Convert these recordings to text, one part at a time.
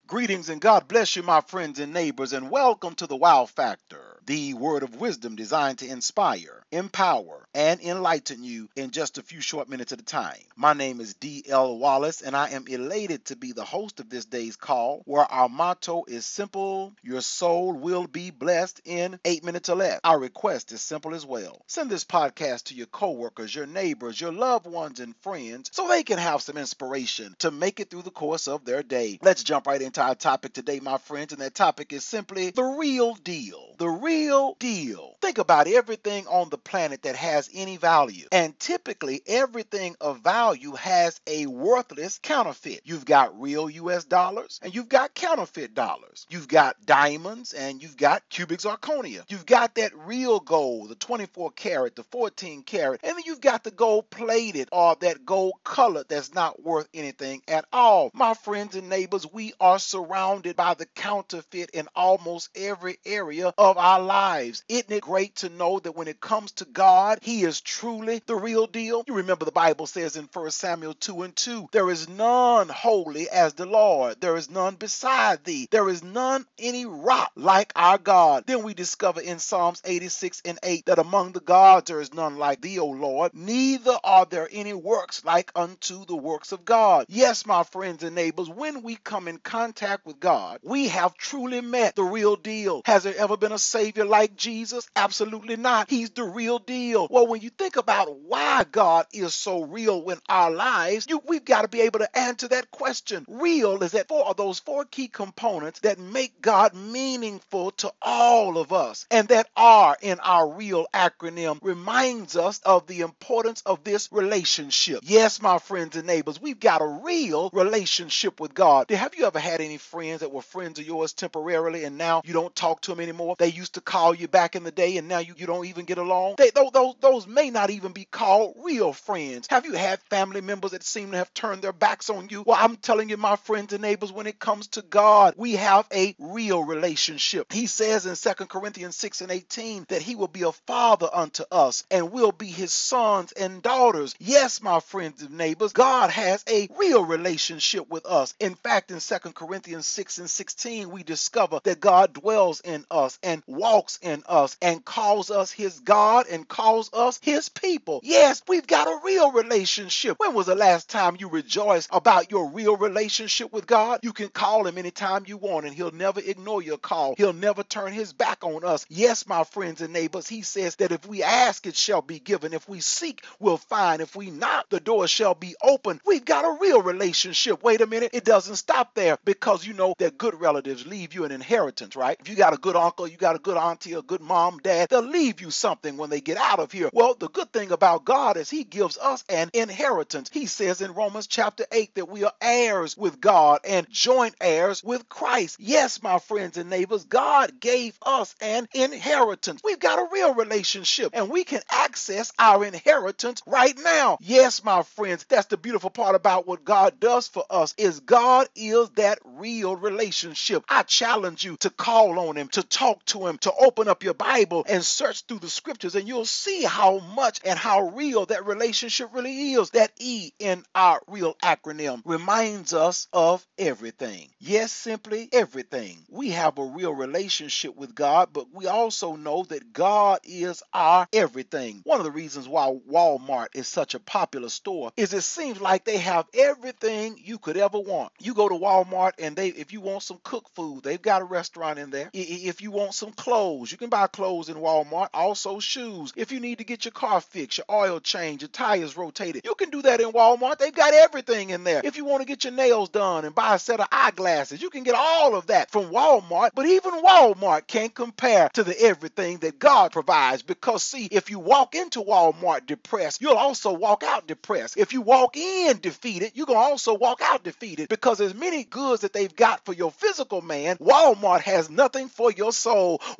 Greetings and God bless you, my friends and neighbors, and welcome to the Wow Factor, the word of wisdom designed to inspire, empower, and enlighten you in just a few short minutes at a time. My name is D.L. Wallace, and I am elated to be the host of this day's call, where our motto is simple: your soul will be blessed in 8 minutes or less. Our request is simple as well. Send this podcast to your coworkers, your neighbors, your loved ones, and friends so they can have some inspiration to make it through the course of their day. Let's jump right into our topic today, my friends, and that topic is simply the real deal. The real deal. Think about everything on the planet that has any value, and typically everything of value has a worthless counterfeit. You've got real US dollars and you've got counterfeit dollars. You've got diamonds and you've got cubic zirconia. You've got that real gold, the 24 karat, the 14 karat, and then you've got the gold plated or that gold colored that's not worth anything at all. My friends and neighbors, we are surrounded by the counterfeit in almost every area of our lives. Isn't it great to know that when it comes to God, He is truly the real deal? You remember the Bible says in 1 Samuel 2:2, there is none holy as the Lord. There is none beside thee. There is none any rock like our God. Then we discover in Psalms 86:8 that among the gods there is none like thee, O Lord, neither are there any works like unto the works of God. Yes, my friends and neighbors, when we come in contact with God, we have truly met the real deal. Has there ever been a Savior like Jesus? Absolutely not. He's the real deal. Well, when you think about why God is so real in our lives, we've got to be able to answer that question. Real is that four of those four key components that make God meaningful to all of us, and that R in our real acronym reminds us of the importance of this relationship. Yes, my friends and neighbors, we've got a real relationship with God. Have you ever had any friends that were friends of yours temporarily and now you don't talk to them anymore? They used to call you back in the day and now you don't even get along. Those may not even be called real friends. Have you had family members that seem to have turned their backs on you? Well, I'm telling you, my friends and neighbors, when it comes to God, we have a real relationship. He says in 2 Corinthians 6:18 that He will be a father unto us and we'll be His sons and daughters. Yes, my friends and neighbors, God has a real relationship with us. In fact, in 2 Corinthians 6:16, we discover that God dwells in us and walks in us and calls us His God and calls us His people. Yes, we've got a real relationship. When was the last time you rejoiced about your real relationship with God? You can call Him anytime you want and He'll never ignore your call. He'll never turn His back on us. Yes, my friends and neighbors, He says that if we ask, it shall be given. If we seek, we'll find. If we knock, the door shall be open. We've got a real relationship. Wait a minute, it doesn't stop there, because you know that good relatives leave you an inheritance, right? If you got a good uncle, you got a good auntie, a good mom, dad, they'll leave you something when they get out of here. Well, the good thing about God is He gives us an inheritance. He says in Romans chapter 8 that we are heirs with God and joint heirs with Christ. Yes, my friends and neighbors, God gave us an inheritance. We've got a real relationship and we can access our inheritance right now. Yes, my friends, that's the beautiful part about what God does for us, is God is that real relationship. I challenge you to call on Him, to talk to Him, to open up your Bible and search through the scriptures, and you'll see how much and how real that relationship really is. That E in our real acronym reminds us of everything. Yes, simply everything. We have a real relationship with God, but we also know that God is our everything. One of the reasons why Walmart is such a popular store is it seems like they have everything you could ever want. You go to Walmart and if you want some cooked food, they've got a restaurant in there. If you want some clothes, you can buy clothes in Walmart. Also shoes. If you need to get your car fixed, your oil changed, your tires rotated, you can do that in Walmart. They've got everything in there. If you want to get your nails done and buy a set of eyeglasses, you can get all of that from Walmart. But even Walmart can't compare to the everything that God provides, because see, if you walk into Walmart depressed, you'll also walk out depressed. If you walk in defeated, you're going to also walk out defeated, because as many goods that they've got for your physical man, Walmart has nothing for your soul.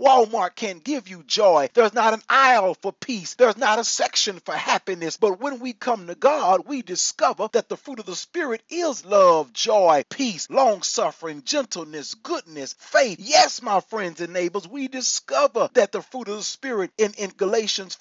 Walmart can't give you joy. There's not an aisle for peace. There's not a section for happiness. But when we come to God, we discover that the fruit of the Spirit is love, joy, peace, long-suffering, gentleness, goodness, faith. Yes, my friends and neighbors, we discover that the fruit of the Spirit in Galatians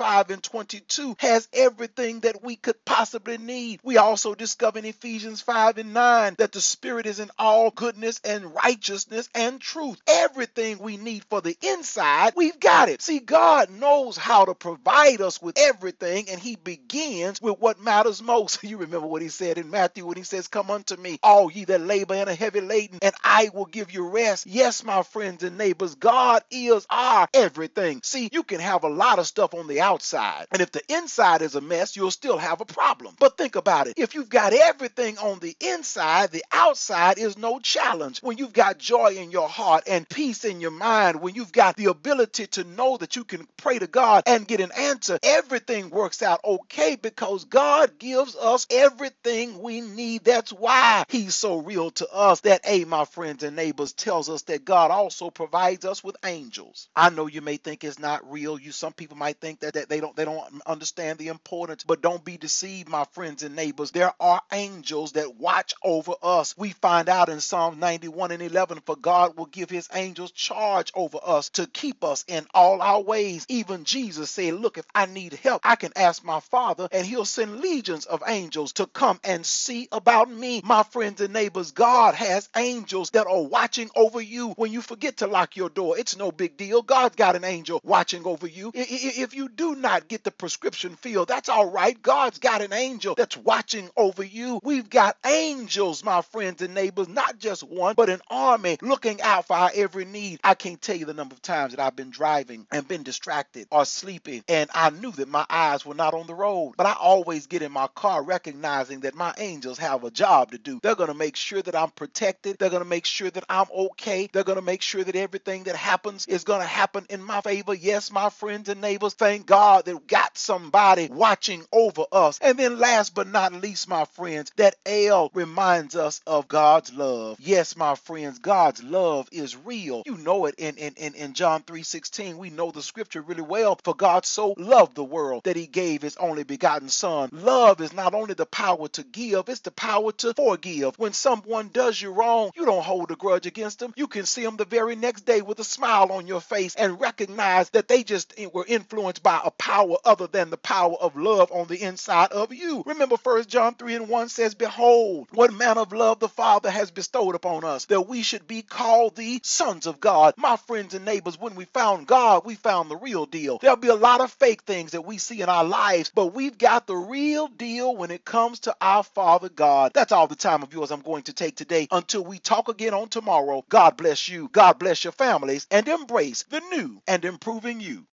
5:22 has everything that we could possibly need. We also discover in Ephesians 5:9 that the Spirit is in all goodness and righteousness and truth. Everything we need for the inside, we've got it. See, God knows how to provide us with everything, and he begins with what matters most. You remember what he said in Matthew when he says, "Come unto me, all ye that labor and are heavy laden, and I will give you rest." Yes, my friends and neighbors, God is our everything. See, you can have a lot of stuff on the outside, and if the inside is a mess, you'll still have a problem. But think about it. If you've got everything on the inside, the outside is no challenge. When you've got joy in your heart and peace in your mind, when you've got the ability to know that you can pray to God and get an answer, everything works out okay because God gives us everything we need. That's why he's so real to us. That my friends and neighbors, tells us that God also provides us with angels. I know you may think it's not real. Some people might think that they don't understand the importance, but don't be deceived, my friends and neighbors. There are angels that watch over us. We find out in Psalm 91:11, for God will give his angels charge over us to keep us in all our ways. Even Jesus said, look, if I need help, I can ask my Father and he'll send legions of angels to come and see about me. My friends and neighbors, God has angels that are watching over you. When you forget to lock your door, it's no big deal. God's got an angel watching over you. If you do not get the prescription filled, that's all right. God's got an angel that's watching over you. We've got angels, my friends and neighbors, not just one, but an army looking out for our every need. I can't tell you the number of times that I've been driving and been distracted or sleeping, and I knew that my eyes were not on the road. But I always get in my car recognizing that my angels have a job to do. They're going to make sure that I'm protected. They're going to make sure that I'm okay. They're going to make sure that everything that happens is going to happen in my favor. Yes, my friends and neighbors, thank God that we got somebody watching over us. And then last but not least, my friends, that L reminds us of God's love. Yes, my friends, God's love is real. You know it in John 3:16. We know the scripture really well. For God so loved the world that he gave his only begotten son. Love is not only the power to give, it's the power to forgive. When someone does you wrong, you don't hold a grudge against them. You can see them the very next day with a smile on your face and recognize that they just were influenced by a power other than the power of love on the inside of you. Remember 1 John 3:1 says, behold, what manner of love the Father has bestowed upon us, that we should be called the sons of God. My friends and neighbors, when we found God, we found the real deal. There'll be a lot of fake things that we see in our lives, but we've got the real deal when it comes to our Father God. That's all the time of yours I'm going to take today. Until we talk again on tomorrow, God bless you, God bless your families, and embrace the new and improving you.